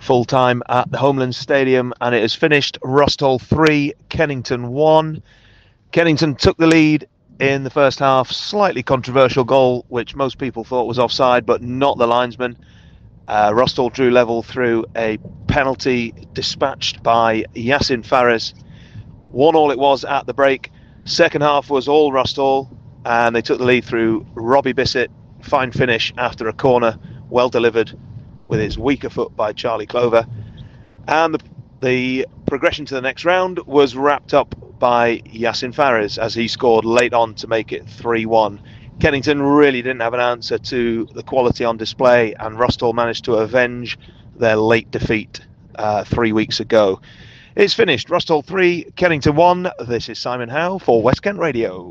full time at the Homeland Stadium, and it has finished Rusthall 3, Kennington 1. Kennington took the lead in the first half. Slightly controversial goal, which most people thought was offside, but not the linesman. Rusthall drew level through a penalty dispatched by Yasin Fares. 1-1 it was at the break. Second half was all Rusthall, and they took the lead through Robbie Bissett. Fine finish after a corner, well delivered with his weaker foot by Charlie Clover. And the progression to the next round was wrapped up by Yasin Fares as he scored late on to make it 3-1. Kennington really didn't have an answer to the quality on display, and Rusthall managed to avenge their late defeat 3 weeks ago. It's finished. Rusthall 3, Kennington 1. This is Simon Howe for West Kent Radio.